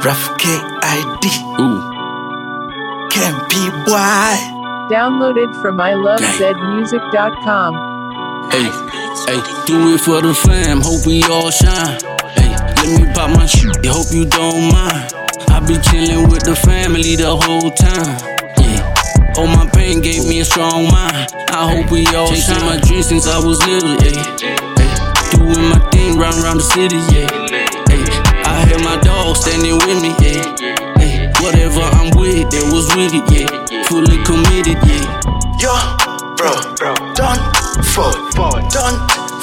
Rough KID. Ooh. Campy boy. Downloaded from ilovezmusic.com. Hey, hey, do it for the fam, hope we all shine. Hey, let me pop my shit, hope you don't mind. I be chillin' with the family the whole time. Yeah, all my pain gave me a strong mind. I hope we all chasing my dreams since I was little. Yeah, hey, doing my thing round the city. Yeah, hey, I had my dog standing with me. Yeah, hey, whatever I'm with, that was with it. Yeah, fully committed. Yeah, Yo, bro, don't fall, don't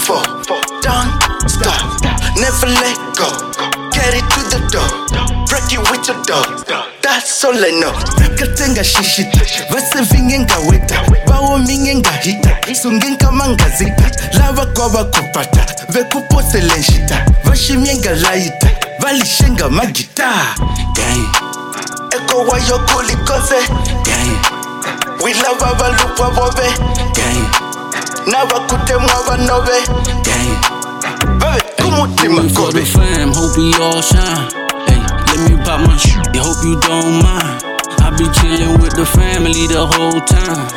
stop, never let go. Get it to the door, break it with your dog. That's all I know. Rakatenga shishita, vase vingenga weta, bawo mingenga hita, sungenga mangazita, lava kwa kupata, vekupose lenshita, vashimienga laita, valishenga magita. gang, Eko wa yokuli kose, gang, we love abalupwa bobe, gang, nabakutemwa banobe, gang. babe kumutima Do it for the kobe. fam, hope we all shine. Hey, let me pop my shit, hope you don't mind. I be chillin' with the family the whole time.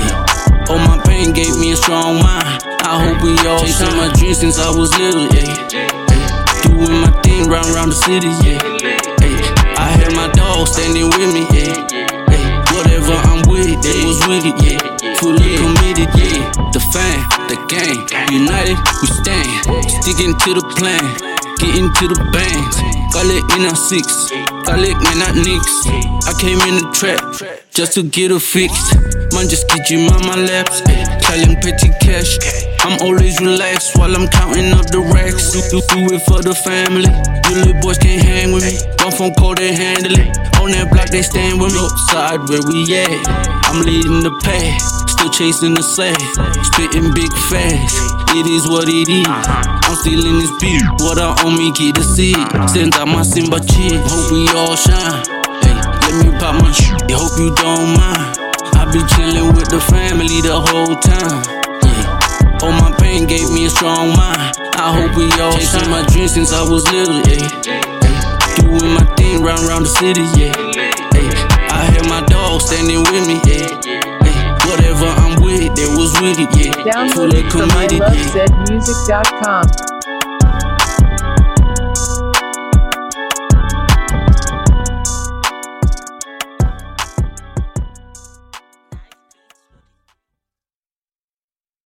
Yeah, all my pain gave me a strong mind. I hope we all chasing my dreams since I was little. Yeah, hey, doing my thing round the city. Yeah, hey, I had my dog standing with me. Yeah, hey, whatever I'm with, that was with it. Yeah, fully committed. Yeah, the fam, the gang, united we stand, sticking to the plan, getting to the bands. Call it in our six, call it man not nicks. I came in the trap just to get a fix. Man just get you on my laps, calling petty cash. I'm always relaxed while I'm counting up the racks. Do it for the family. You little boys can't hang with me. One phone call they handle it. On that block they stand with me. Outside where we at, I'm leading the pack. Still chasing the sack, spitting big fast. It is what it is. I'm still in this beat. What I own me, get to see. Send out my Simba chick. Hope we all shine. Hey, let me pop my shit. Hope you don't mind. I be chillin' with the family the whole time. Yeah, all my pain gave me a strong mind. I hope we all chasing my dreams since I was little. Yeah, hey, doing my thing round the city. Yeah, hey, I had my dog standing with me. Yeah, hey, whatever I'm with, that was with it. Yeah, fully Downloaded from committed. Yeah. ilovezmusic.com.